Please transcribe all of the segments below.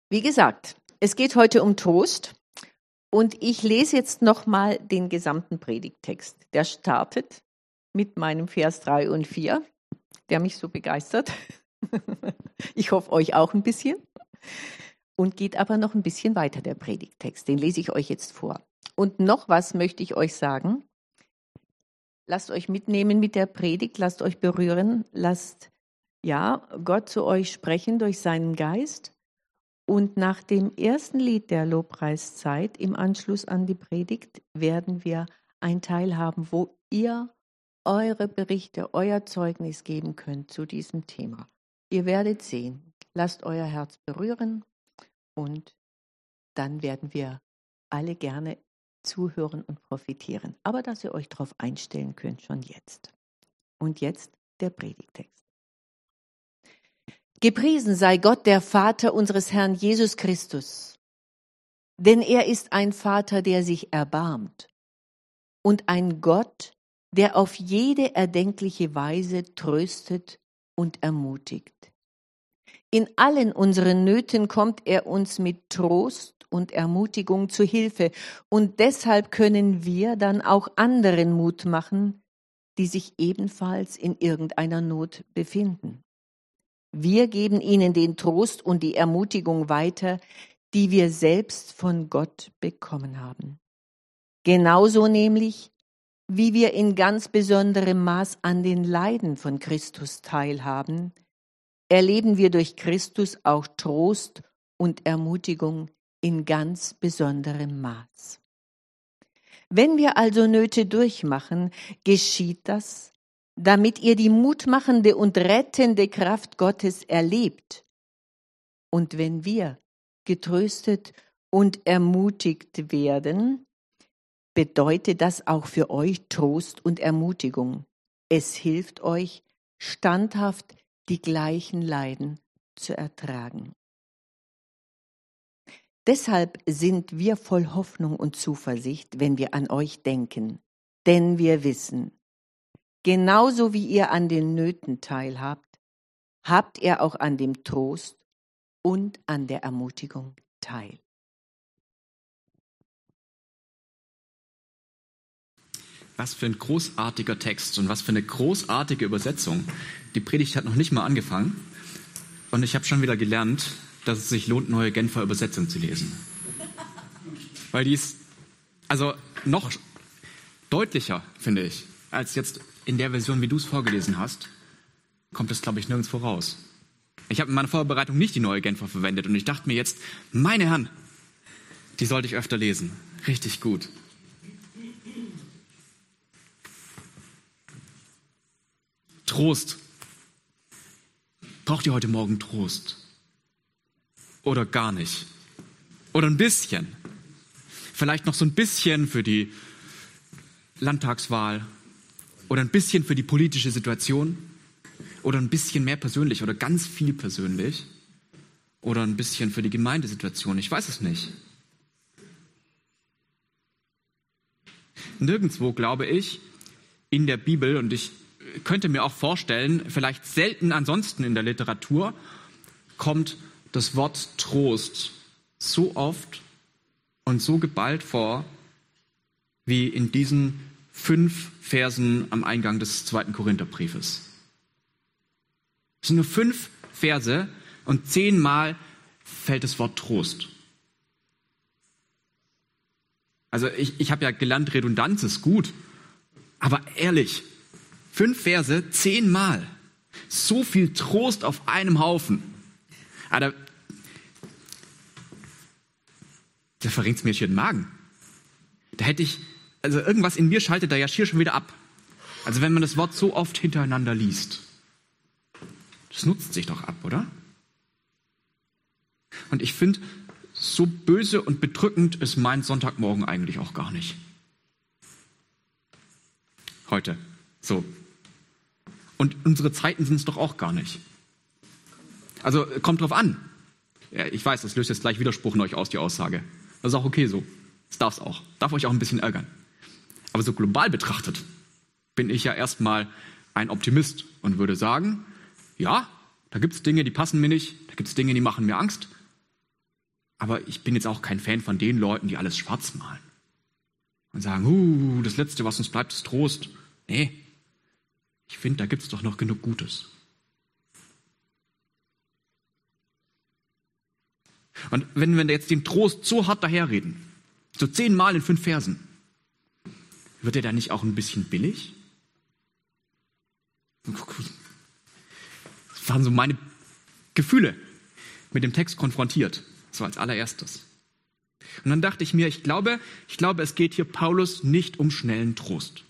Wie gesagt, es geht heute um Trost und ich lese jetzt nochmal den gesamten Predigttext. Der startet mit meinem Vers 3 und 4, der mich so begeistert. Ich hoffe, euch auch ein bisschen. Und geht aber noch ein bisschen weiter, der Predigttext. Den lese ich euch jetzt vor. Und noch was möchte ich euch sagen. Lasst euch mitnehmen mit der Predigt, lasst euch berühren, lasst Gott zu euch sprechen durch seinen Geist. Und nach dem ersten Lied der Lobpreiszeit im Anschluss an die Predigt werden wir einen Teil haben, wo ihr eure Berichte, euer Zeugnis geben könnt zu diesem Thema. Ihr werdet sehen, lasst euer Herz berühren und dann werden wir alle gerne zuhören und profitieren. Aber dass ihr euch darauf einstellen könnt, schon jetzt. Und jetzt der Predigtext. Gepriesen sei Gott, der Vater unseres Herrn Jesus Christus. Denn er ist ein Vater, der sich erbarmt und ein Gott, der auf jede erdenkliche Weise tröstet und ermutigt. In allen unseren Nöten kommt er uns mit Trost und Ermutigung zu Hilfe und deshalb können wir dann auch anderen Mut machen, die sich ebenfalls in irgendeiner Not befinden. Wir geben ihnen den Trost und die Ermutigung weiter, die wir selbst von Gott bekommen haben. Genauso nämlich, wie wir in ganz besonderem Maß an den Leiden von Christus teilhaben, erleben wir durch Christus auch Trost und Ermutigung in ganz besonderem Maß. Wenn wir also Nöte durchmachen, geschieht das, damit ihr die mutmachende und rettende Kraft Gottes erlebt. Und wenn wir getröstet und ermutigt werden, bedeutet das auch für euch Trost und Ermutigung. Es hilft euch, standhaft die gleichen Leiden zu ertragen. Deshalb sind wir voll Hoffnung und Zuversicht, wenn wir an euch denken, denn wir wissen, genauso wie ihr an den Nöten teilhabt, habt ihr auch an dem Trost und an der Ermutigung teil. Was für ein großartiger Text und was für eine großartige Übersetzung. Die Predigt hat noch nicht mal angefangen und ich habe schon wieder gelernt, dass es sich lohnt, neue Genfer Übersetzung zu lesen. Weil die ist also noch deutlicher, finde ich, als jetzt in der Version, wie du es vorgelesen hast, kommt es, glaube ich, nirgendwo raus. Ich habe in meiner Vorbereitung nicht die neue Genfer verwendet und ich dachte mir jetzt, meine Herren, die sollte ich öfter lesen. Richtig gut. Trost. Braucht ihr heute Morgen Trost? Oder gar nicht? Oder ein bisschen? Vielleicht noch so ein bisschen für die Landtagswahl? Oder ein bisschen für die politische Situation? Oder ein bisschen mehr persönlich oder ganz viel persönlich? Oder ein bisschen für die Gemeindesituation? Ich weiß es nicht. Nirgendwo, glaube ich, in der Bibel, und ich könnte mir auch vorstellen, vielleicht selten ansonsten in der Literatur, kommt das Wort Trost so oft und so geballt vor, wie in diesen 5 Versen am Eingang des 2. Korintherbriefes. Es sind nur 5 Verse und 10 Mal fällt das Wort Trost. Also ich habe ja gelernt, Redundanz ist gut, aber ehrlich, 5 Verse, 10 Mal. So viel Trost auf einem Haufen. Aber da verringt es mir hier den Magen. Da hätte ich, also irgendwas in mir schaltet da ja schier schon wieder ab. Also wenn man das Wort so oft hintereinander liest. Das nutzt sich doch ab, oder? Und ich finde, so böse und bedrückend ist mein Sonntagmorgen eigentlich auch gar nicht. Heute. So. Und unsere Zeiten sind es doch auch gar nicht. Also kommt drauf an. Ja, ich weiß, das löst jetzt gleich Widerspruch in euch aus, die Aussage. Das ist auch okay so. Das darf es auch. Darf euch auch ein bisschen ärgern. Aber so global betrachtet bin ich ja erstmal ein Optimist und würde sagen, ja, da gibt es Dinge, die passen mir nicht, da gibt es Dinge, die machen mir Angst. Aber ich bin jetzt auch kein Fan von den Leuten, die alles schwarz malen. Und sagen, das Letzte, was uns bleibt, ist Trost. Nee, ich finde, da gibt es doch noch genug Gutes. Und wenn wir jetzt den Trost so hart daherreden, so 10 Mal in 5 Versen, wird er da nicht auch ein bisschen billig? Das waren so meine Gefühle mit dem Text konfrontiert, so als allererstes. Und dann dachte ich mir, ich glaube, es geht hier Paulus nicht um schnellen Trost.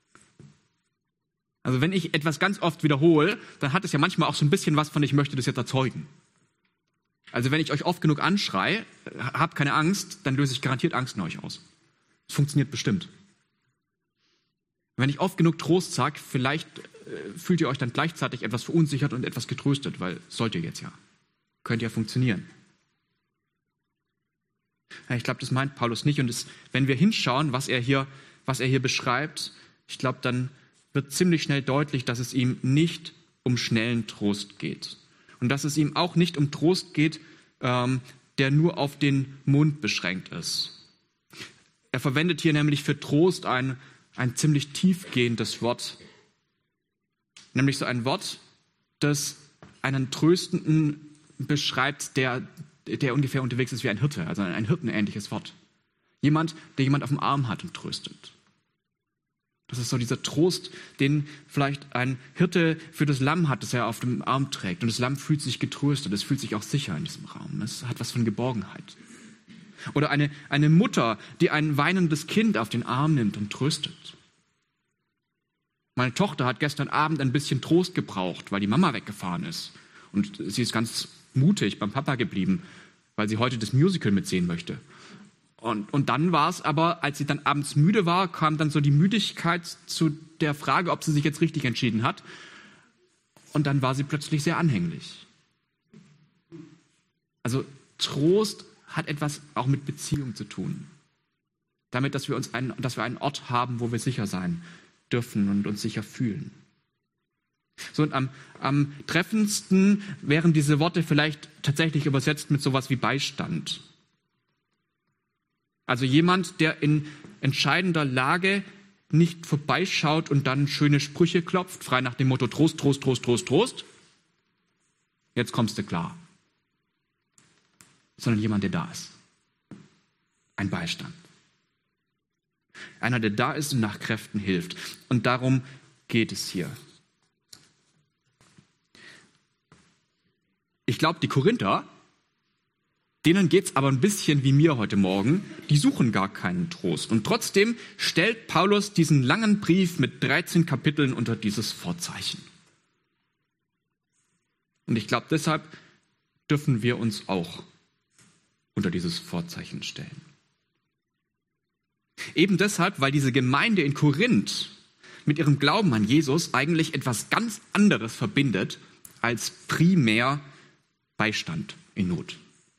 Also wenn ich etwas ganz oft wiederhole, dann hat es ja manchmal auch so ein bisschen was von, ich möchte das jetzt erzeugen. Also wenn ich euch oft genug anschreie, habt keine Angst, dann löse ich garantiert Angst in euch aus. Das funktioniert bestimmt. Wenn ich oft genug Trost sage, vielleicht fühlt ihr euch dann gleichzeitig etwas verunsichert und etwas getröstet, weil sollt ihr jetzt ja. Könnte ja funktionieren. Ja, ich glaube, das meint Paulus nicht. Und wenn wir hinschauen, was er hier beschreibt, ich glaube, dann wird ziemlich schnell deutlich, dass es ihm nicht um schnellen Trost geht. Und dass es ihm auch nicht um Trost geht, der nur auf den Mund beschränkt ist. Er verwendet hier nämlich für Trost ein ziemlich tiefgehendes Wort. Nämlich so ein Wort, das einen Tröstenden beschreibt, der ungefähr unterwegs ist wie ein Hirte, also ein hirtenähnliches Wort. Jemand, der jemand auf dem Arm hat und tröstet. Das ist so dieser Trost, den vielleicht ein Hirte für das Lamm hat, das er auf dem Arm trägt. Und das Lamm fühlt sich getröstet, es fühlt sich auch sicher in diesem Raum. Es hat was von Geborgenheit. Oder eine Mutter, die ein weinendes Kind auf den Arm nimmt und tröstet. Meine Tochter hat gestern Abend ein bisschen Trost gebraucht, weil die Mama weggefahren ist. Und sie ist ganz mutig beim Papa geblieben, weil sie heute das Musical mitsehen möchte. Und dann war es aber, als sie dann abends müde war, kam dann so die Müdigkeit zu der Frage, ob sie sich jetzt richtig entschieden hat. Und dann war sie plötzlich sehr anhänglich. Also Trost hat etwas auch mit Beziehung zu tun. Damit, dass wir einen Ort haben, wo wir sicher sein dürfen und uns sicher fühlen. So, und am treffendsten wären diese Worte vielleicht tatsächlich übersetzt mit sowas wie Beistand. Also jemand, der in entscheidender Lage nicht vorbeischaut und dann schöne Sprüche klopft, frei nach dem Motto Trost, Trost, Trost, Trost, Trost. Jetzt kommst du klar. Sondern jemand, der da ist. Ein Beistand. Einer, der da ist und nach Kräften hilft. Und darum geht es hier. Ich glaube, die Korinther, denen geht es aber ein bisschen wie mir heute Morgen, die suchen gar keinen Trost. Und trotzdem stellt Paulus diesen langen Brief mit 13 Kapiteln unter dieses Vorzeichen. Und ich glaube, deshalb dürfen wir uns auch unter dieses Vorzeichen stellen. Eben deshalb, weil diese Gemeinde in Korinth mit ihrem Glauben an Jesus eigentlich etwas ganz anderes verbindet als primär Beistand in Not.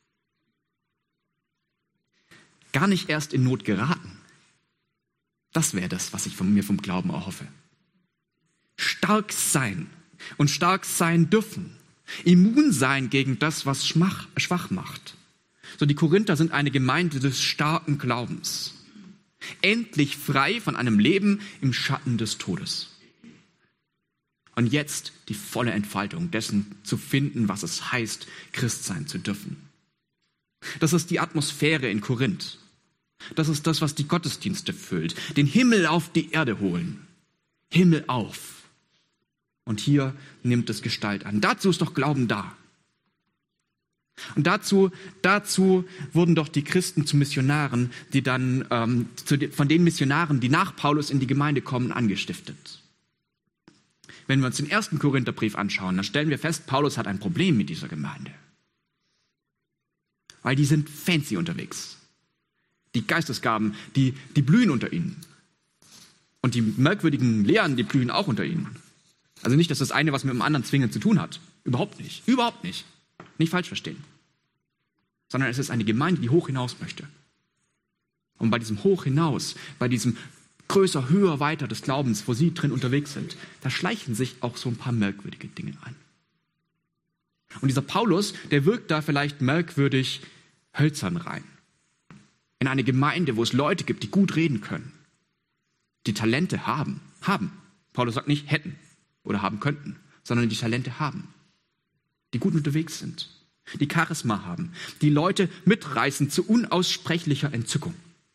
Gar nicht erst in Not geraten. Das wäre das, was ich mir vom Glauben erhoffe. Stark sein und stark sein dürfen. Immun sein gegen das, was schwach macht. So, die Korinther sind eine Gemeinde des starken Glaubens. Endlich frei von einem Leben im Schatten des Todes. Und jetzt die volle Entfaltung dessen zu finden, was es heißt, Christ sein zu dürfen. Das ist die Atmosphäre in Korinth. Das ist das, was die Gottesdienste füllt. Den Himmel auf die Erde holen. Himmel auf. Und hier nimmt es Gestalt an. Dazu ist doch Glauben da. Und dazu wurden doch die Christen zu Missionaren, die dann von den Missionaren, die nach Paulus in die Gemeinde kommen, angestiftet. Wenn wir uns den 1. Korintherbrief anschauen, dann stellen wir fest, Paulus hat ein Problem mit dieser Gemeinde. Weil die sind fancy unterwegs. Die Geistesgaben, die blühen unter ihnen. Und die merkwürdigen Lehren, die blühen auch unter ihnen. Also nicht, dass das eine was mit dem anderen zwingend zu tun hat. Überhaupt nicht. Überhaupt nicht. Nicht falsch verstehen. Sondern es ist eine Gemeinde, die hoch hinaus möchte. Und bei diesem Hoch hinaus, bei diesem größer, höher, weiter des Glaubens, wo sie drin unterwegs sind, da schleichen sich auch so ein paar merkwürdige Dinge ein. Und dieser Paulus, der wirkt da vielleicht merkwürdig, hölzern rein. In eine Gemeinde, wo es Leute gibt, die gut reden können, die Talente haben. Paulus sagt nicht hätten oder haben könnten, sondern die Talente haben, die gut unterwegs sind, die Charisma haben, die Leute mitreißen zu unaussprechlicher Entzückung.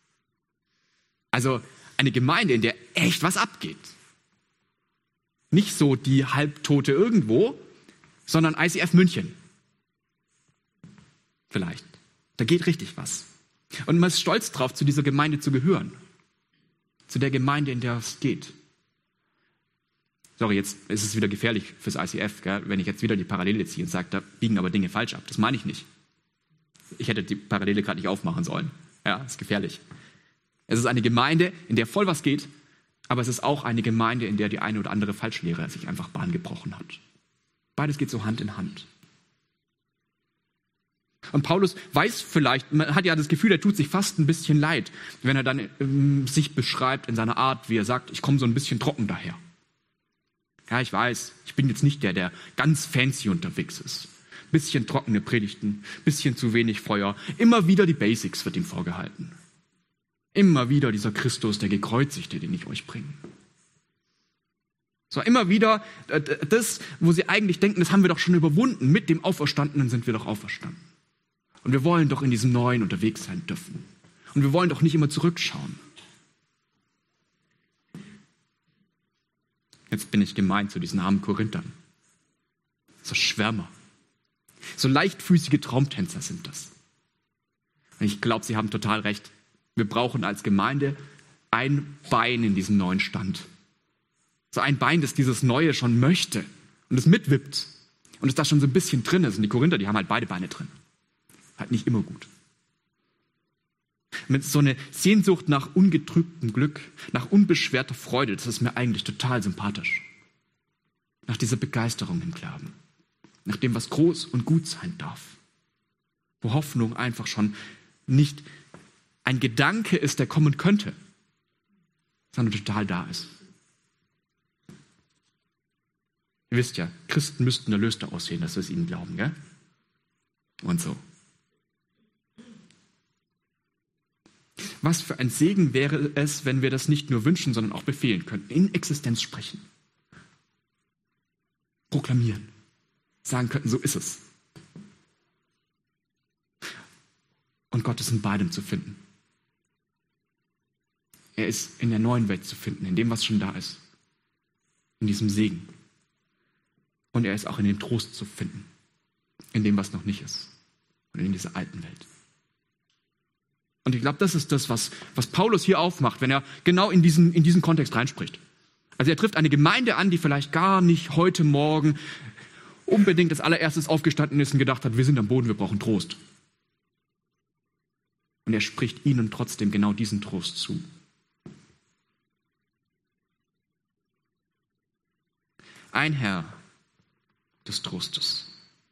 Also eine Gemeinde, in der echt was abgeht. Nicht so die Halbtote irgendwo, sondern ICF München. Vielleicht. Da geht richtig was. Und man ist stolz drauf, zu dieser Gemeinde zu gehören. Zu der Gemeinde, in der es geht. Sorry, jetzt ist es wieder gefährlich fürs ICF, gell? Wenn ich jetzt wieder die Parallele ziehe und sage, da biegen aber Dinge falsch ab. Das meine ich nicht. Ich hätte die Parallele gerade nicht aufmachen sollen. Ja, ist gefährlich. Es ist eine Gemeinde, in der voll was geht, aber es ist auch eine Gemeinde, in der die eine oder andere Falschlehre sich einfach Bahn gebrochen hat. Beides geht so Hand in Hand. Und Paulus weiß vielleicht, man hat ja das Gefühl, er tut sich fast ein bisschen leid, wenn er dann sich beschreibt in seiner Art, wie er sagt, ich komme so ein bisschen trocken daher. Ja, ich weiß, ich bin jetzt nicht der ganz fancy unterwegs ist. Bisschen trockene Predigten, bisschen zu wenig Feuer. Immer wieder die Basics wird ihm vorgehalten. Immer wieder dieser Christus, der Gekreuzigte, den ich euch bringe. So, immer wieder das, wo sie eigentlich denken, das haben wir doch schon überwunden. Mit dem Auferstandenen sind wir doch auferstanden. Und wir wollen doch in diesem Neuen unterwegs sein dürfen. Und wir wollen doch nicht immer zurückschauen. Jetzt bin ich gemein zu diesen armen Korinthern. So Schwärmer. So leichtfüßige Traumtänzer sind das. Und ich glaube, sie haben total recht. Wir brauchen als Gemeinde ein Bein in diesem neuen Stand. So ein Bein, das dieses Neue schon möchte und es mitwippt. Und es da schon so ein bisschen drin ist. Und die Korinther, die haben halt beide Beine drin. Halt nicht immer gut. Mit so einer Sehnsucht nach ungetrübtem Glück, nach unbeschwerter Freude, das ist mir eigentlich total sympathisch. Nach dieser Begeisterung im Glauben. Nach dem, was groß und gut sein darf. Wo Hoffnung einfach schon nicht ein Gedanke ist, der kommen könnte, sondern total da ist. Ihr wisst ja, Christen müssten erlöster aussehen, dass wir es ihnen glauben, gell? Und so. Was für ein Segen wäre es, wenn wir das nicht nur wünschen, sondern auch befehlen könnten, in Existenz sprechen, proklamieren, sagen könnten, so ist es. Und Gott ist in beidem zu finden. Er ist in der neuen Welt zu finden, in dem, was schon da ist, in diesem Segen. Und er ist auch in dem Trost zu finden, in dem, was noch nicht ist und in dieser alten Welt. Und ich glaube, das ist das, was Paulus hier aufmacht, wenn er genau in diesen Kontext reinspricht. Also er trifft eine Gemeinde an, die vielleicht gar nicht heute Morgen unbedingt als allererstes aufgestanden ist und gedacht hat, wir sind am Boden, wir brauchen Trost. Und er spricht ihnen trotzdem genau diesen Trost zu. Ein Herr des Trostes.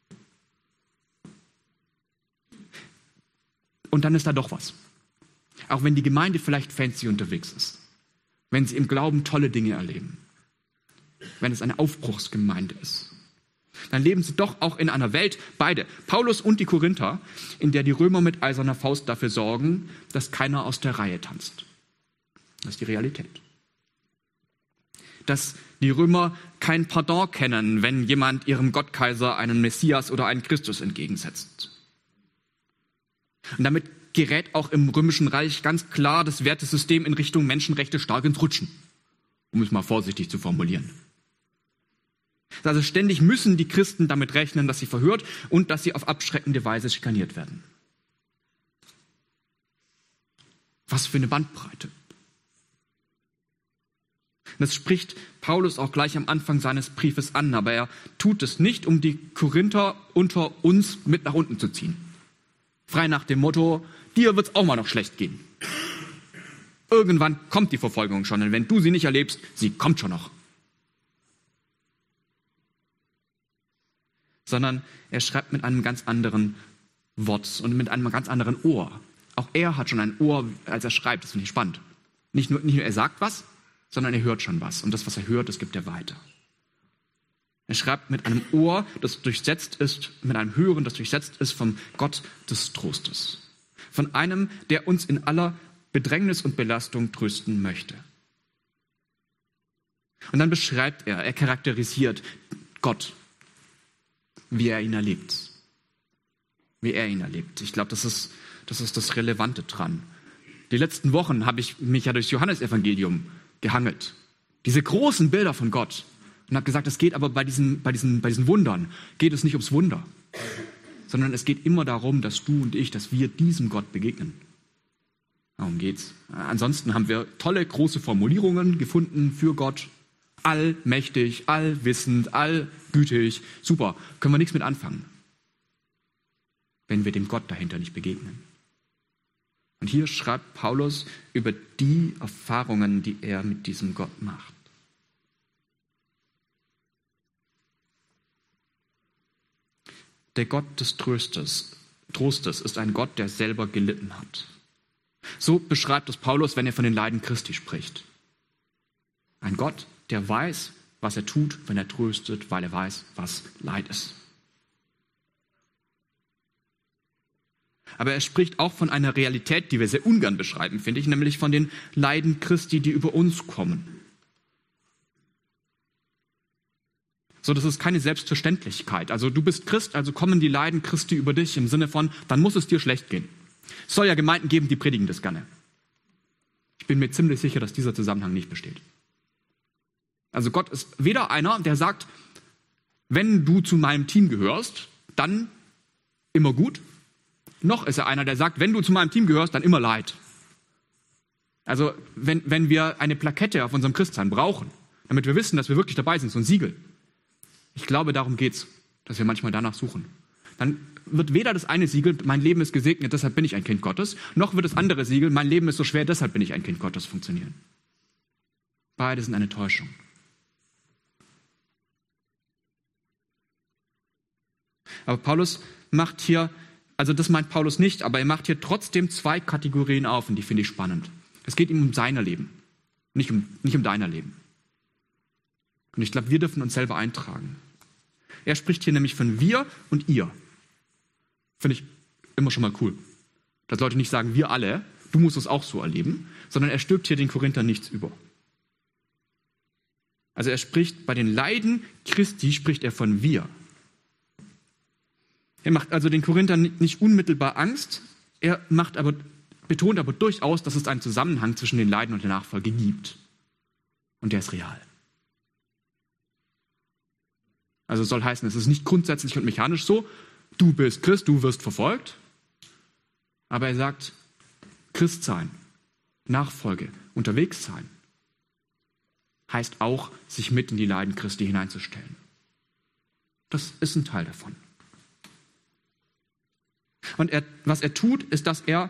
Und dann ist da doch was. Auch wenn die Gemeinde vielleicht fancy unterwegs ist. Wenn sie im Glauben tolle Dinge erleben. Wenn es eine Aufbruchsgemeinde ist. Dann leben sie doch auch in einer Welt, beide, Paulus und die Korinther, in der die Römer mit eiserner Faust dafür sorgen, dass keiner aus der Reihe tanzt. Das ist die Realität. Dass die Römer kein Pardon kennen, wenn jemand ihrem Gottkaiser einen Messias oder einen Christus entgegensetzt. Und damit gerät auch im Römischen Reich ganz klar das Wertesystem in Richtung Menschenrechte stark ins Rutschen, um es mal vorsichtig zu formulieren. Also ständig müssen die Christen damit rechnen, dass sie verhört und dass sie auf abschreckende Weise schikaniert werden. Was für eine Bandbreite. Das spricht Paulus auch gleich am Anfang seines Briefes an, aber er tut es nicht, um die Korinther unter uns mit nach unten zu ziehen. Frei nach dem Motto, dir wird's auch mal noch schlecht gehen. Irgendwann kommt die Verfolgung schon, und wenn du sie nicht erlebst, sie kommt schon noch. Sondern er schreibt mit einem ganz anderen Wort und mit einem ganz anderen Ohr. Auch er hat schon ein Ohr, als er schreibt, das finde ich spannend. Nicht nur er sagt was, sondern er hört schon was. Und das, was er hört, das gibt er weiter. Er schreibt mit einem Ohr, das durchsetzt ist, mit einem Hören, das durchsetzt ist vom Gott des Trostes. Von einem, der uns in aller Bedrängnis und Belastung trösten möchte. Und dann beschreibt er charakterisiert Gott, wie er ihn erlebt. Wie er ihn erlebt. Ich glaube, das ist das Relevante dran. Die letzten Wochen habe ich mich ja durchs Johannesevangelium gehangelt. Diese großen Bilder von Gott. Und habe gesagt, es geht aber bei diesen Wundern, geht es nicht ums Wunder, sondern es geht immer darum, dass du und ich, dass wir diesem Gott begegnen. Darum geht's. Ansonsten haben wir tolle, große Formulierungen gefunden für Gott. Allmächtig, allwissend, allgütig. Super, können wir nichts mit anfangen, wenn wir dem Gott dahinter nicht begegnen. Und hier schreibt Paulus über die Erfahrungen, die er mit diesem Gott macht. Der Gott des Trostes ist ein Gott, der selber gelitten hat. So beschreibt es Paulus, wenn er von den Leiden Christi spricht. Ein Gott, der weiß, was er tut, wenn er tröstet, weil er weiß, was Leid ist. Aber er spricht auch von einer Realität, die wir sehr ungern beschreiben, finde ich, nämlich von den Leiden Christi, die über uns kommen. So, das ist keine Selbstverständlichkeit. Also du bist Christ, also kommen die Leiden Christi über dich im Sinne von, dann muss es dir schlecht gehen. Es soll ja Gemeinden geben, die predigen das gerne. Ich bin mir ziemlich sicher, dass dieser Zusammenhang nicht besteht. Also Gott ist weder einer, der sagt, wenn du zu meinem Team gehörst, dann immer gut, noch ist er einer, der sagt, wenn du zu meinem Team gehörst, dann immer Leid. Also wenn wir eine Plakette auf unserem Christsein brauchen, damit wir wissen, dass wir wirklich dabei sind, so ein Siegel, ich glaube, darum geht's, dass wir manchmal danach suchen. Dann wird weder das eine Siegel, mein Leben ist gesegnet, deshalb bin ich ein Kind Gottes, noch wird das andere Siegel, mein Leben ist so schwer, deshalb bin ich ein Kind Gottes, funktionieren. Beide sind eine Täuschung. Aber Paulus macht hier, also das meint Paulus nicht, aber er macht hier trotzdem zwei Kategorien auf und die finde ich spannend. Es geht ihm um sein Leben, nicht um dein Leben. Und ich glaube, wir dürfen uns selber eintragen. Er spricht hier nämlich von wir und ihr. Finde ich immer schon mal cool. Dass Leute nicht sagen, wir alle, du musst es auch so erleben, sondern er stülpt hier den Korinthern nichts über. Also er spricht, bei den Leiden Christi spricht er von wir. Er macht also den Korinthern nicht unmittelbar Angst, er betont aber durchaus, dass es einen Zusammenhang zwischen den Leiden und der Nachfolge gibt. Und der ist real. Also es soll heißen, es ist nicht grundsätzlich und mechanisch so, du bist Christ, du wirst verfolgt. Aber er sagt, Christ sein, Nachfolge, unterwegs sein, heißt auch, sich mit in die Leiden Christi hineinzustellen. Das ist ein Teil davon. Und was er tut, ist, dass er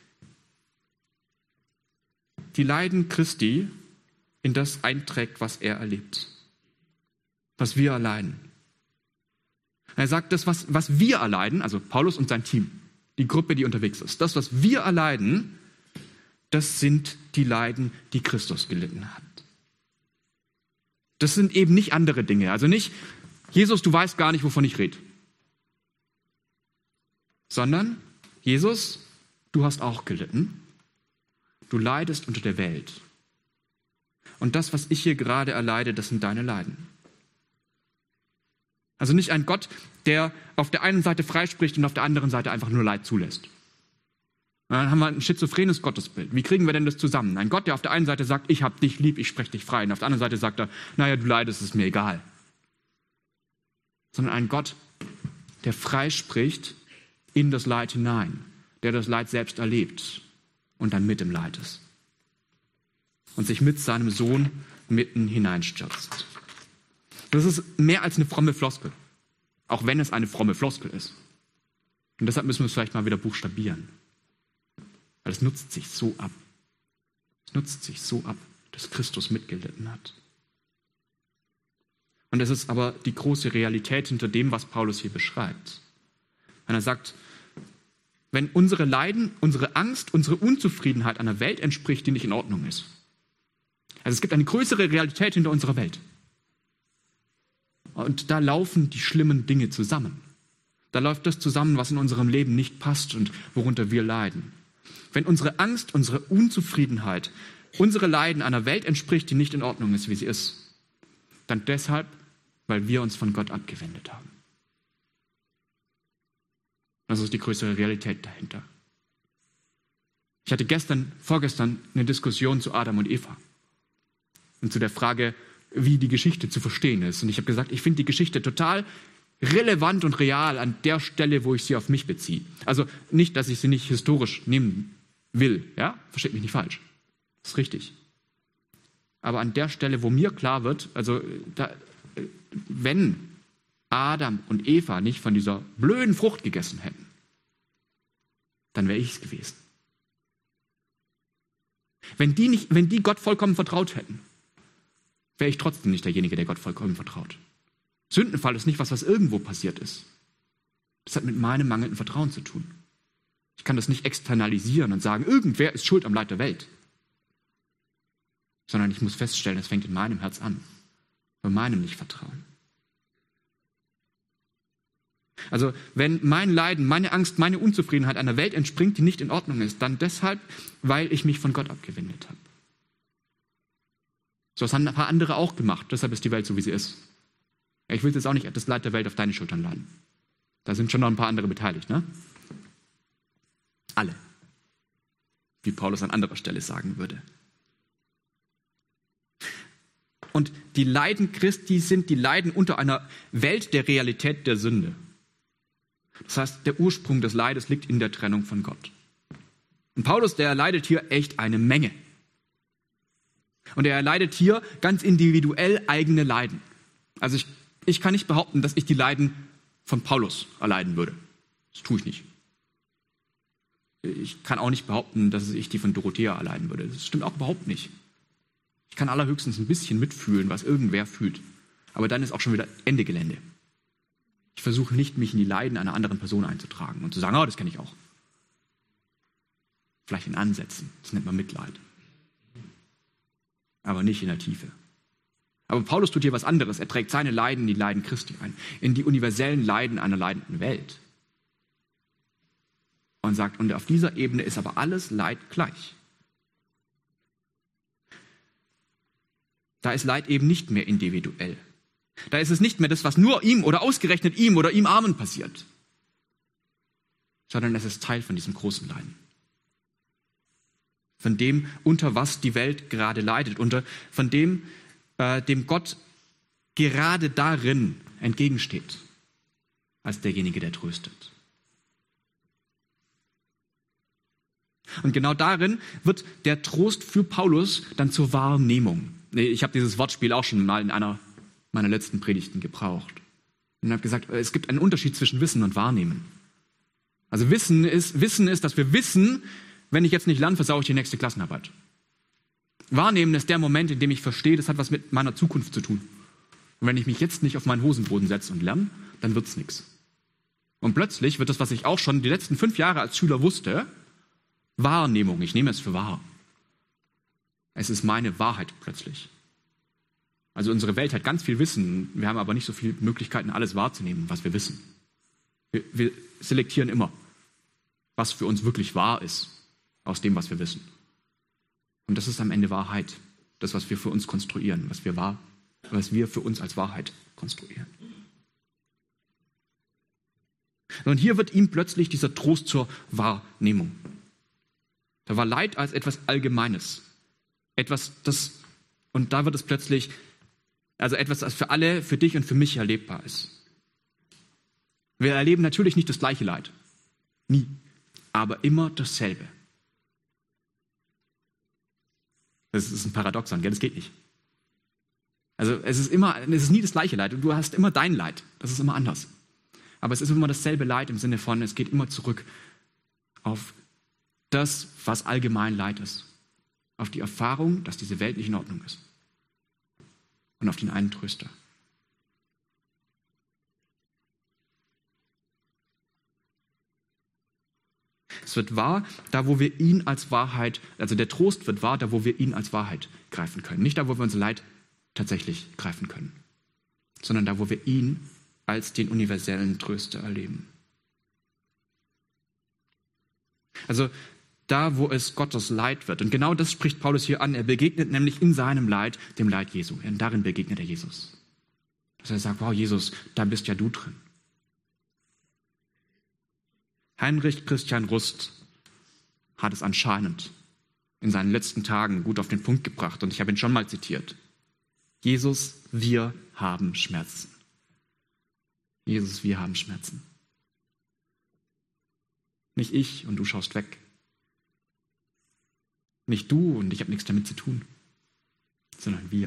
die Leiden Christi in das einträgt, was er erlebt. Was wir erleiden. Er sagt, das, was wir erleiden, also Paulus und sein Team, die Gruppe, die unterwegs ist, das, was wir erleiden, das sind die Leiden, die Christus gelitten hat. Das sind eben nicht andere Dinge. Also nicht, Jesus, du weißt gar nicht, wovon ich rede. Sondern, Jesus, du hast auch gelitten. Du leidest unter der Welt. Und das, was ich hier gerade erleide, das sind deine Leiden. Also nicht ein Gott, der auf der einen Seite freispricht und auf der anderen Seite einfach nur Leid zulässt. Und dann haben wir ein schizophrenes Gottesbild. Wie kriegen wir denn das zusammen? Ein Gott, der auf der einen Seite sagt, ich hab dich lieb, ich spreche dich frei. Und auf der anderen Seite sagt er, naja, du leidest, ist mir egal. Sondern ein Gott, der freispricht in das Leid hinein, der das Leid selbst erlebt und dann mit im Leid ist. Und sich mit seinem Sohn mitten hineinstürzt. Das ist mehr als eine fromme Floskel, auch wenn es eine fromme Floskel ist. Und deshalb müssen wir es vielleicht mal wieder buchstabieren. Weil es nutzt sich so ab. Es nutzt sich so ab, dass Christus mitgelitten hat. Und es ist aber die große Realität hinter dem, was Paulus hier beschreibt. Wenn er sagt, wenn unsere Leiden, unsere Angst, unsere Unzufriedenheit einer Welt entspricht, die nicht in Ordnung ist. Also es gibt eine größere Realität hinter unserer Welt. Und da laufen die schlimmen Dinge zusammen. Da läuft das zusammen, was in unserem Leben nicht passt und worunter wir leiden. Wenn unsere Angst, unsere Unzufriedenheit, unsere Leiden einer Welt entspricht, die nicht in Ordnung ist, wie sie ist, dann deshalb, weil wir uns von Gott abgewendet haben. Das ist die größere Realität dahinter. Ich hatte vorgestern eine Diskussion zu Adam und Eva und zu der Frage, wie die Geschichte zu verstehen ist. Und ich habe gesagt, ich finde die Geschichte total relevant und real an der Stelle, wo ich sie auf mich beziehe. Also nicht, dass ich sie nicht historisch nehmen will, ja? Versteht mich nicht falsch. Das ist richtig. Aber an der Stelle, wo mir klar wird, wenn Adam und Eva nicht von dieser blöden Frucht gegessen hätten, dann wäre ich es gewesen. Wenn die Gott vollkommen vertraut hätten, wäre ich trotzdem nicht derjenige, der Gott vollkommen vertraut. Sündenfall ist nicht was irgendwo passiert ist. Das hat mit meinem mangelnden Vertrauen zu tun. Ich kann das nicht externalisieren und sagen, irgendwer ist schuld am Leid der Welt. Sondern ich muss feststellen, es fängt in meinem Herz an. Bei meinem Nichtvertrauen. Also wenn mein Leiden, meine Angst, meine Unzufriedenheit einer Welt entspringt, die nicht in Ordnung ist, dann deshalb, weil ich mich von Gott abgewendet habe. So, das haben ein paar andere auch gemacht. Deshalb ist die Welt so, wie sie ist. Ich will jetzt auch nicht das Leid der Welt auf deine Schultern laden. Da sind schon noch ein paar andere beteiligt, ne? Alle. Wie Paulus an anderer Stelle sagen würde. Und die Leiden Christi sind die Leiden unter einer Welt der Realität der Sünde. Das heißt, der Ursprung des Leides liegt in der Trennung von Gott. Und Paulus, der erleidet hier echt eine Menge. Und er erleidet hier ganz individuell eigene Leiden. Also ich kann nicht behaupten, dass ich die Leiden von Paulus erleiden würde. Das tue ich nicht. Ich kann auch nicht behaupten, dass ich die von Dorothea erleiden würde. Das stimmt auch überhaupt nicht. Ich kann allerhöchstens ein bisschen mitfühlen, was irgendwer fühlt. Aber dann ist auch schon wieder Ende Gelände. Ich versuche nicht, mich in die Leiden einer anderen Person einzutragen und zu sagen, das kenne ich auch. Vielleicht in Ansätzen. Das nennt man Mitleid. Aber nicht in der Tiefe. Aber Paulus tut hier was anderes. Er trägt seine Leiden in die Leiden Christi ein. In die universellen Leiden einer leidenden Welt. Und sagt, und auf dieser Ebene ist aber alles Leid gleich. Da ist Leid eben nicht mehr individuell. Da ist es nicht mehr das, was nur ihm oder ausgerechnet ihm oder ihm Armen passiert. Sondern es ist Teil von diesem großen Leiden. Von dem, unter was die Welt gerade leidet. Von dem, dem Gott gerade darin entgegensteht. Als derjenige, der tröstet. Und genau darin wird der Trost für Paulus dann zur Wahrnehmung. Ich habe dieses Wortspiel auch schon mal in einer meiner letzten Predigten gebraucht. Und habe gesagt, es gibt einen Unterschied zwischen Wissen und Wahrnehmen. Also Wissen ist, dass wir wissen, wenn ich jetzt nicht lerne, versaue ich die nächste Klassenarbeit. Wahrnehmen ist der Moment, in dem ich verstehe, das hat was mit meiner Zukunft zu tun. Und wenn ich mich jetzt nicht auf meinen Hosenboden setze und lerne, dann wird's nichts. Und plötzlich wird das, was ich auch schon die letzten 5 Jahre als Schüler wusste, Wahrnehmung. Ich nehme es für wahr. Es ist meine Wahrheit plötzlich. Also unsere Welt hat ganz viel Wissen, wir haben aber nicht so viele Möglichkeiten, alles wahrzunehmen, was wir wissen. Wir selektieren immer, was für uns wirklich wahr ist, aus dem, was wir wissen. Und das ist am Ende Wahrheit. Das, was wir für uns konstruieren, was wir für uns als Wahrheit konstruieren. Und hier wird ihm plötzlich dieser Trost zur Wahrnehmung. Da war Leid als etwas Allgemeines. Und da wird es plötzlich, also etwas, das für alle, für dich und für mich erlebbar ist. Wir erleben natürlich nicht das gleiche Leid. Nie. Aber immer dasselbe. Das ist ein Paradoxon, gell? Das geht nicht. Also es ist nie das gleiche Leid. Und du hast immer dein Leid. Das ist immer anders. Aber es ist immer dasselbe Leid im Sinne von, es geht immer zurück auf das, was allgemein Leid ist. Auf die Erfahrung, dass diese Welt nicht in Ordnung ist. Und auf den einen Tröster. Es wird wahr, da wo wir ihn als Wahrheit, also der Trost wird wahr, da wo wir ihn als Wahrheit greifen können. Nicht da, wo wir unser Leid tatsächlich greifen können. sondern da, wo wir ihn als den universellen Tröster erleben. Also da, wo es Gottes Leid wird. Und genau das spricht Paulus hier an. Er begegnet nämlich in seinem Leid dem Leid Jesu. Und darin begegnet er Jesus. Dass er sagt, wow, Jesus, da bist ja du drin. Heinrich Christian Rust hat es anscheinend in seinen letzten Tagen gut auf den Punkt gebracht. Und ich habe ihn schon mal zitiert. Jesus, wir haben Schmerzen. Jesus, wir haben Schmerzen. Nicht ich und du schaust weg. Nicht du und ich habe nichts damit zu tun, sondern wir.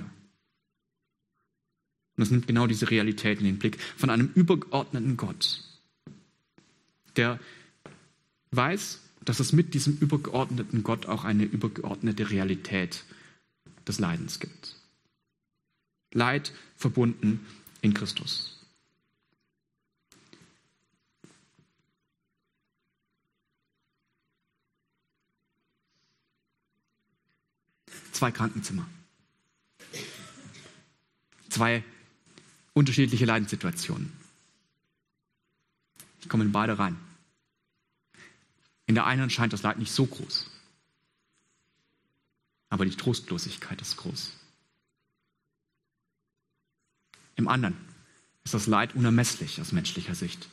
Und es nimmt genau diese Realität in den Blick von einem übergeordneten Gott, der weiß, dass es mit diesem übergeordneten Gott auch eine übergeordnete Realität des Leidens gibt. Leid verbunden in Christus. Zwei Krankenzimmer. Zwei unterschiedliche Leidenssituationen. Ich komme in beide rein. In der einen scheint das Leid nicht so groß. Aber die Trostlosigkeit ist groß. Im anderen ist das Leid unermesslich aus menschlicher Sicht.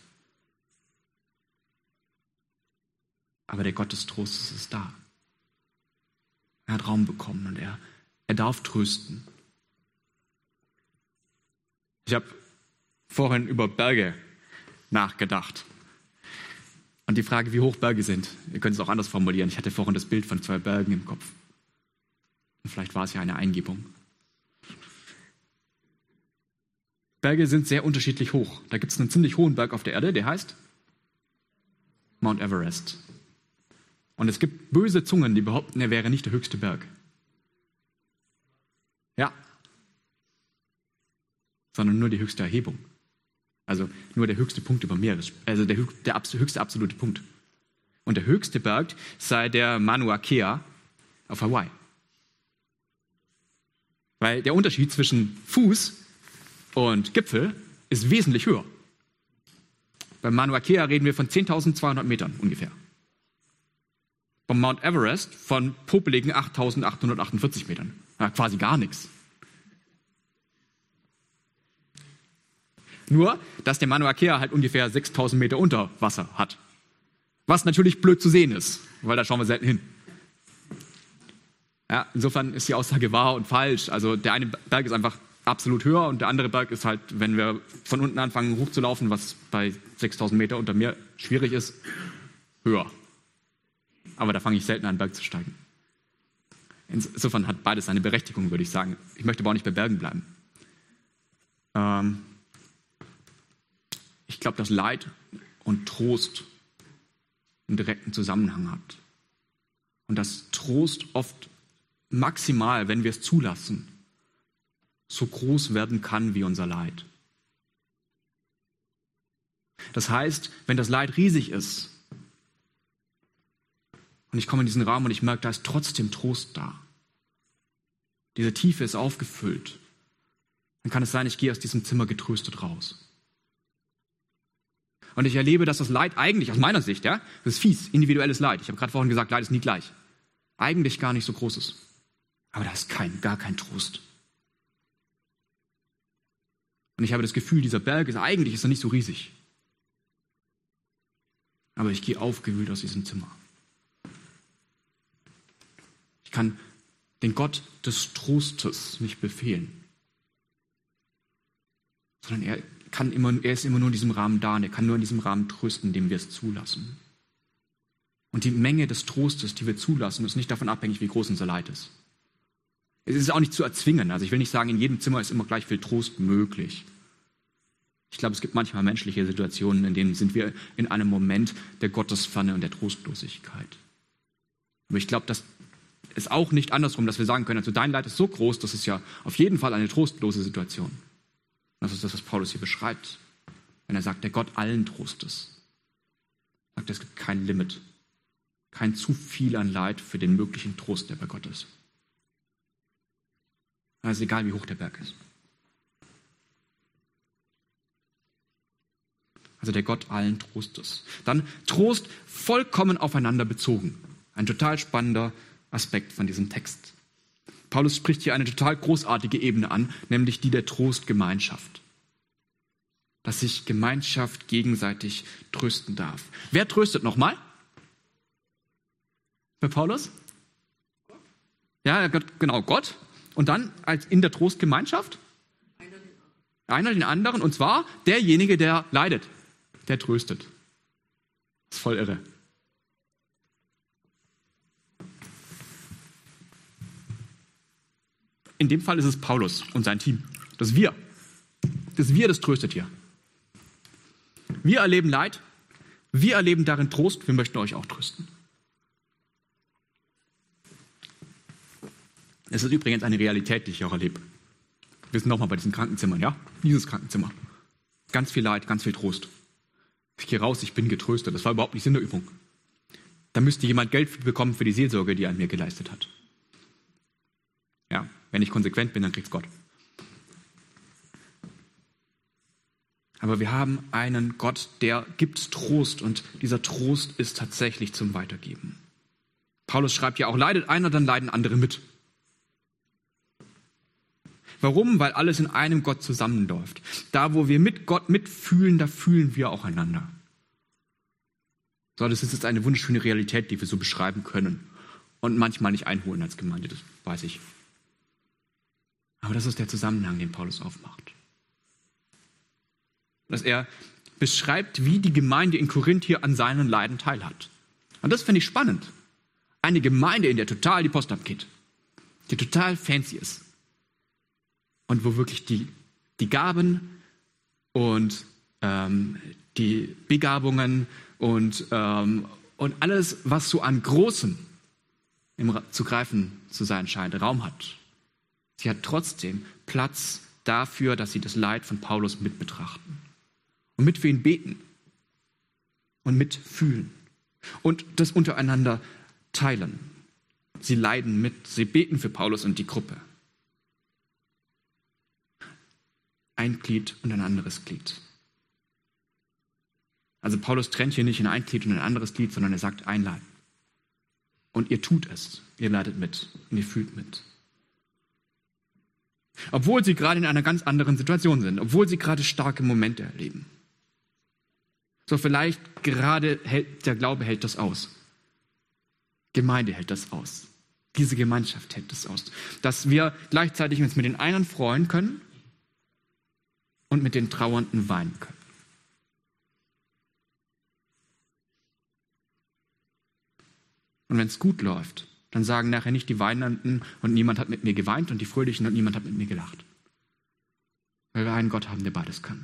Aber der Gott des Trostes ist da. Er hat Raum bekommen und er darf trösten. Ich habe vorhin über Berge nachgedacht. Und die Frage, wie hoch Berge sind, ihr könnt es auch anders formulieren. Ich hatte vorhin das Bild von zwei Bergen im Kopf. Und vielleicht war es ja eine Eingebung. Berge sind sehr unterschiedlich hoch. Da gibt es einen ziemlich hohen Berg auf der Erde, der heißt Mount Everest. Und es gibt böse Zungen, die behaupten, er wäre nicht der höchste Berg. Ja. Sondern nur die höchste Erhebung. Also nur der höchste Punkt über Meer. Also der höchste absolute Punkt. Und der höchste Berg sei der Mauna Kea auf Hawaii. Weil der Unterschied zwischen Fuß und Gipfel ist wesentlich höher. Beim Mauna Kea reden wir von 10.200 Metern ungefähr. Vom Mount Everest von popeligen 8.848 Metern. Ja, quasi gar nichts. Nur, dass der Mauna Kea halt ungefähr 6.000 Meter unter Wasser hat. Was natürlich blöd zu sehen ist, weil da schauen wir selten hin. Ja, insofern ist die Aussage wahr und falsch. Also der eine Berg ist einfach absolut höher und der andere Berg ist halt, wenn wir von unten anfangen hochzulaufen, was bei 6.000 Meter unter Meer schwierig ist, höher. Aber da fange ich selten an, Berg zu steigen. Insofern hat beides seine Berechtigung, würde ich sagen. Ich möchte aber auch nicht bei Bergen bleiben. Ich glaube, dass Leid und Trost einen direkten Zusammenhang hat. Und dass Trost oft maximal, wenn wir es zulassen, so groß werden kann wie unser Leid. Das heißt, wenn das Leid riesig ist, und ich komme in diesen Raum und ich merke, da ist trotzdem Trost da. Diese Tiefe ist aufgefüllt. Dann kann es sein, ich gehe aus diesem Zimmer getröstet raus. Und ich erlebe, dass das Leid eigentlich, aus meiner Sicht, ja, das ist fies, individuelles Leid. Ich habe gerade vorhin gesagt, Leid ist nie gleich. Eigentlich gar nicht so groß ist. Aber da ist gar kein Trost. Und ich habe das Gefühl, dieser Berg ist eigentlich ist er nicht so riesig. Aber ich gehe aufgewühlt aus diesem Zimmer. Ich kann den Gott des Trostes nicht befehlen, sondern er ist immer nur in diesem Rahmen da und er kann nur in diesem Rahmen trösten, indem wir es zulassen. Und die Menge des Trostes, die wir zulassen, ist nicht davon abhängig, wie groß unser Leid ist. Es ist auch nicht zu erzwingen. Also ich will nicht sagen, in jedem Zimmer ist immer gleich viel Trost möglich. Ich glaube, es gibt manchmal menschliche Situationen, in denen sind wir in einem Moment der Gottesferne und der Trostlosigkeit. Aber ich glaube, dass es auch nicht andersrum, dass wir sagen können, also dein Leid ist so groß, das ist ja auf jeden Fall eine trostlose Situation. Das ist das, was Paulus hier beschreibt, wenn er sagt, der Gott allen Trostes. Sagt, es gibt kein Limit, kein zu viel an Leid für den möglichen Trost, der bei Gott ist. Also egal, wie hoch der Berg ist. Also der Gott allen Trostes. Dann Trost vollkommen aufeinander bezogen. Ein total spannender Aspekt von diesem Text. Paulus spricht hier eine total großartige Ebene an, nämlich die der Trostgemeinschaft. Dass sich Gemeinschaft gegenseitig trösten darf. Wer tröstet nochmal? Bei Paulus? Ja, genau, Gott. Und dann in der Trostgemeinschaft? Einer den anderen. Und zwar derjenige, der leidet. Der tröstet. Das ist voll irre. In dem Fall ist es Paulus und sein Team. Das Wir. Das tröstet hier. Wir erleben Leid. Wir erleben darin Trost. Wir möchten euch auch trösten. Es ist übrigens eine Realität, die ich auch erlebe. Wir sind nochmal bei diesen Krankenzimmern, ja? Dieses Krankenzimmer. Ganz viel Leid, ganz viel Trost. Ich gehe raus, ich bin getröstet. Das war überhaupt nicht Sinn der Übung. Da müsste jemand Geld bekommen für die Seelsorge, die er an mir geleistet hat. Ja, wenn ich konsequent bin, dann kriegt's Gott. Aber wir haben einen Gott, der gibt Trost und dieser Trost ist tatsächlich zum Weitergeben. Paulus schreibt ja auch, leidet einer, dann leiden andere mit. Warum? Weil alles in einem Gott zusammenläuft. Da, wo wir mit Gott mitfühlen, da fühlen wir auch einander. So, das ist jetzt eine wunderschöne Realität, die wir so beschreiben können und manchmal nicht einholen als Gemeinde, das weiß ich. Aber das ist der Zusammenhang, den Paulus aufmacht. Dass er beschreibt, wie die Gemeinde in Korinth hier an seinen Leiden teilhat. Und das finde ich spannend. Eine Gemeinde, in der total die Post abgeht, die total fancy ist. Und wo wirklich die Gaben und die Begabungen und alles, was so an Großem zu greifen zu sein scheint, Raum hat. Sie hat trotzdem Platz dafür, dass sie das Leid von Paulus mit betrachten. Und mit für ihn beten. Und mitfühlen. Und das untereinander teilen. Sie leiden mit, sie beten für Paulus und die Gruppe. Ein Glied und ein anderes Glied. Also Paulus trennt hier nicht in ein Glied und ein anderes Glied, sondern er sagt einleiden. Und ihr tut es. Ihr leidet mit und ihr fühlt mit. Obwohl sie gerade in einer ganz anderen Situation sind, obwohl sie gerade starke Momente erleben. So vielleicht gerade der Glaube hält das aus. Gemeinde hält das aus. Diese Gemeinschaft hält das aus. Dass wir gleichzeitig uns mit den einen freuen können und mit den Trauernden weinen können. Und wenn es gut läuft, dann sagen nachher nicht die Weinenden und niemand hat mit mir geweint und die Fröhlichen und niemand hat mit mir gelacht. Weil wir einen Gott haben, der beides kann.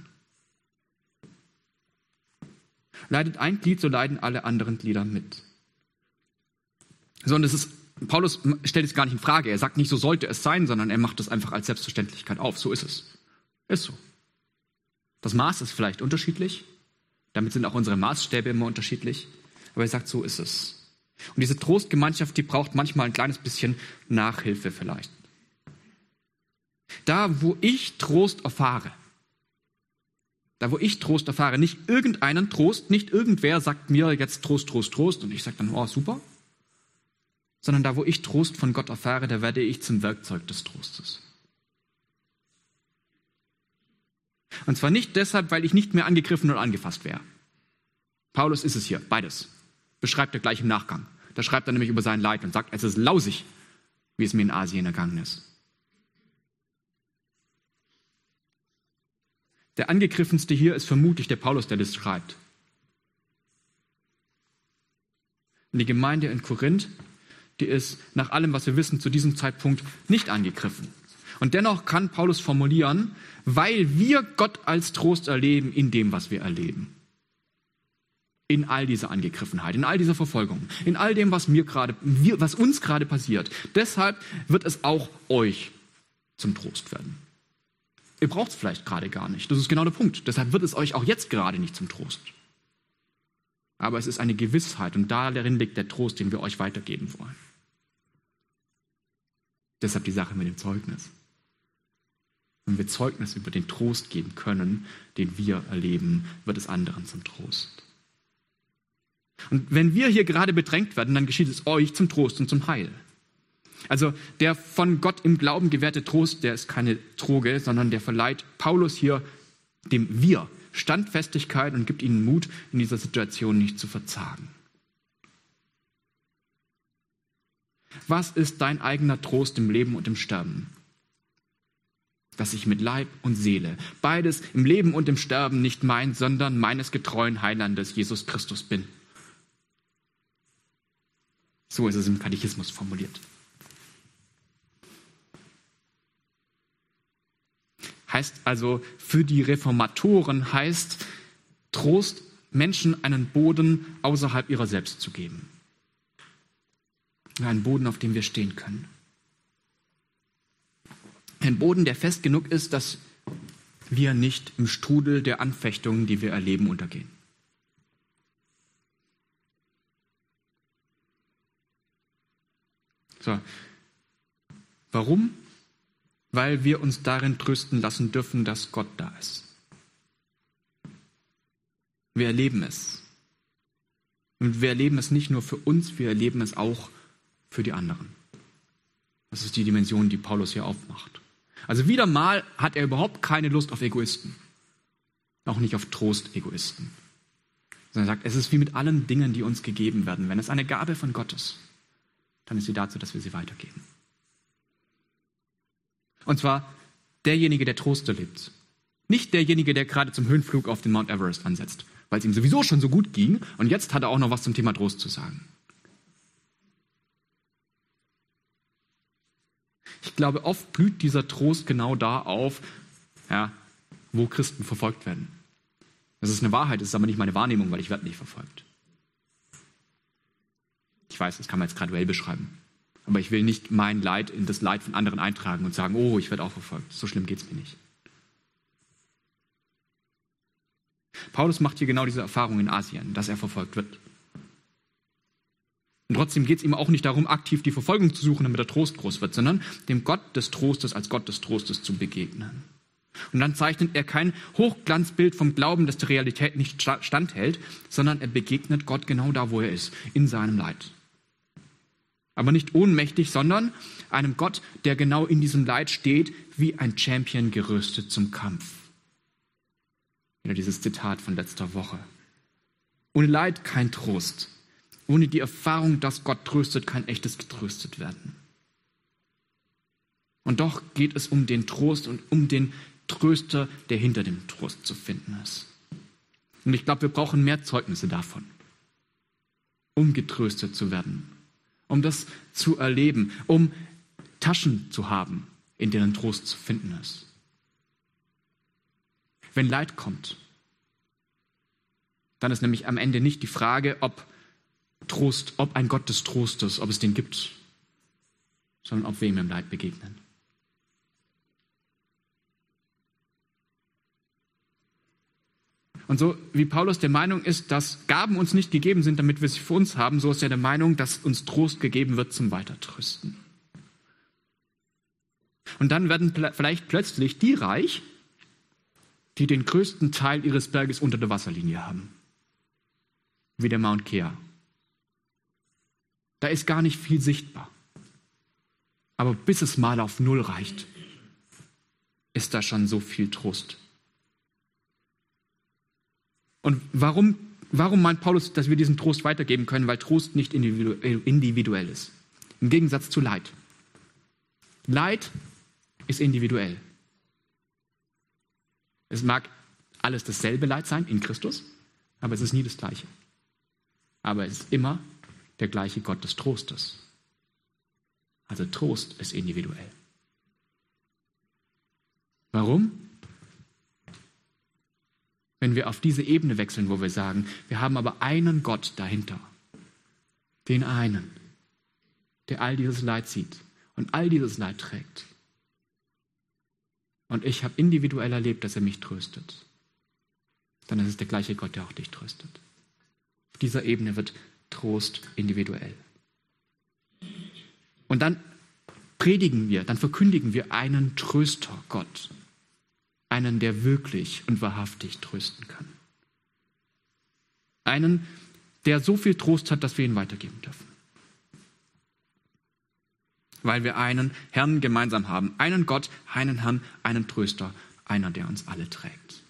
Leidet ein Glied, so leiden alle anderen Glieder mit. Sondern Paulus stellt es gar nicht in Frage. Er sagt nicht, so sollte es sein, sondern er macht es einfach als Selbstverständlichkeit auf. So ist es. Ist so. Das Maß ist vielleicht unterschiedlich. Damit sind auch unsere Maßstäbe immer unterschiedlich. Aber er sagt, so ist es. Und diese Trostgemeinschaft, die braucht manchmal ein kleines bisschen Nachhilfe vielleicht. Da, wo ich Trost erfahre, nicht irgendeinen Trost, nicht irgendwer sagt mir jetzt Trost, Trost, Trost und ich sage dann, oh super, sondern da, wo ich Trost von Gott erfahre, da werde ich zum Werkzeug des Trostes. Und zwar nicht deshalb, weil ich nicht mehr angegriffen oder angefasst wäre. Paulus ist es hier, beides. Beschreibt er gleich im Nachgang. Da schreibt er nämlich über sein Leid und sagt, es ist lausig, wie es mir in Asien ergangen ist. Der Angegriffenste hier ist vermutlich der Paulus, der das schreibt. Und die Gemeinde in Korinth, die ist nach allem, was wir wissen, zu diesem Zeitpunkt nicht angegriffen. Und dennoch kann Paulus formulieren, weil wir Gott als Trost erleben in dem, was wir erleben. In all dieser Angegriffenheit, in all dieser Verfolgung, in all dem, was uns gerade passiert. Deshalb wird es auch euch zum Trost werden. Ihr braucht es vielleicht gerade gar nicht. Das ist genau der Punkt. Deshalb wird es euch auch jetzt gerade nicht zum Trost. Aber es ist eine Gewissheit und darin liegt der Trost, den wir euch weitergeben wollen. Deshalb die Sache mit dem Zeugnis. Wenn wir Zeugnis über den Trost geben können, den wir erleben, wird es anderen zum Trost. Und wenn wir hier gerade bedrängt werden, dann geschieht es euch zum Trost und zum Heil. Also der von Gott im Glauben gewährte Trost, der ist keine Droge, sondern der verleiht Paulus hier dem Wir Standfestigkeit und gibt ihnen Mut, in dieser Situation nicht zu verzagen. Was ist dein eigener Trost im Leben und im Sterben? Dass ich mit Leib und Seele, beides im Leben und im Sterben nicht mein, sondern meines getreuen Heilandes Jesus Christus bin. So ist es im Katechismus formuliert. Heißt also, für die Reformatoren heißt Trost, Menschen einen Boden außerhalb ihrer selbst zu geben. Einen Boden, auf dem wir stehen können. Ein Boden, der fest genug ist, dass wir nicht im Strudel der Anfechtungen, die wir erleben, untergehen. So. Warum? Weil wir uns darin trösten lassen dürfen, dass Gott da ist. Wir erleben es. Und wir erleben es nicht nur für uns, wir erleben es auch für die anderen. Das ist die Dimension, die Paulus hier aufmacht. Also wieder mal hat er überhaupt keine Lust auf Egoisten. Auch nicht auf Trost-Egoisten. Sondern er sagt, es ist wie mit allen Dingen, die uns gegeben werden. Wenn es eine Gabe von Gott ist, dann ist sie dazu, dass wir sie weitergeben. Und zwar derjenige, der Trost erlebt. Nicht derjenige, der gerade zum Höhenflug auf den Mount Everest ansetzt, weil es ihm sowieso schon so gut ging und jetzt hat er auch noch was zum Thema Trost zu sagen. Ich glaube, oft blüht dieser Trost genau da auf, ja, wo Christen verfolgt werden. Das ist eine Wahrheit, das ist aber nicht meine Wahrnehmung, weil ich werde nicht verfolgt. Ich weiß, das kann man jetzt graduell beschreiben. Aber ich will nicht mein Leid in das Leid von anderen eintragen und sagen, oh, ich werde auch verfolgt. So schlimm geht es mir nicht. Paulus macht hier genau diese Erfahrung in Asien, dass er verfolgt wird. Und trotzdem geht es ihm auch nicht darum, aktiv die Verfolgung zu suchen, damit der Trost groß wird, sondern dem Gott des Trostes als Gott des Trostes zu begegnen. Und dann zeichnet er kein Hochglanzbild vom Glauben, das der Realität nicht standhält, sondern er begegnet Gott genau da, wo er ist, in seinem Leid. Aber nicht ohnmächtig, sondern einem Gott, der genau in diesem Leid steht, wie ein Champion gerüstet zum Kampf. Wieder dieses Zitat von letzter Woche. Ohne Leid kein Trost. Ohne die Erfahrung, dass Gott tröstet, kein echtes getröstet werden. Und doch geht es um den Trost und um den Tröster, der hinter dem Trost zu finden ist. Und ich glaube, wir brauchen mehr Zeugnisse davon, um getröstet zu werden. Um das zu erleben, um Taschen zu haben, in denen Trost zu finden ist. Wenn Leid kommt, dann ist nämlich am Ende nicht die Frage, ob ein Gott des Trostes, ob es den gibt, sondern ob wir ihm im Leid begegnen. Und so wie Paulus der Meinung ist, dass Gaben uns nicht gegeben sind, damit wir sie für uns haben, so ist er der Meinung, dass uns Trost gegeben wird zum Weitertrösten. Und dann werden vielleicht plötzlich die reich, die den größten Teil ihres Berges unter der Wasserlinie haben. Wie der Mount Kea. Da ist gar nicht viel sichtbar. Aber bis es mal auf Null reicht, ist da schon so viel Trost. Und warum meint Paulus, dass wir diesen Trost weitergeben können? Weil Trost nicht individuell ist. Im Gegensatz zu Leid. Leid ist individuell. Es mag alles dasselbe Leid sein in Christus, aber es ist nie das Gleiche. Aber es ist immer der gleiche Gott des Trostes. Also Trost ist individuell. Warum? Wenn wir auf diese Ebene wechseln, wo wir sagen, wir haben aber einen Gott dahinter. Den einen, der all dieses Leid sieht und all dieses Leid trägt. Und ich habe individuell erlebt, dass er mich tröstet. Dann ist es der gleiche Gott, der auch dich tröstet. Auf dieser Ebene wird Trost individuell. Und dann verkündigen wir einen Tröster, Gott. einen, der wirklich und wahrhaftig trösten kann. Einen, der so viel Trost hat, dass wir ihn weitergeben dürfen. Weil wir einen Herrn gemeinsam haben. Einen Gott, einen Herrn, einen Tröster. Einer, der uns alle trägt.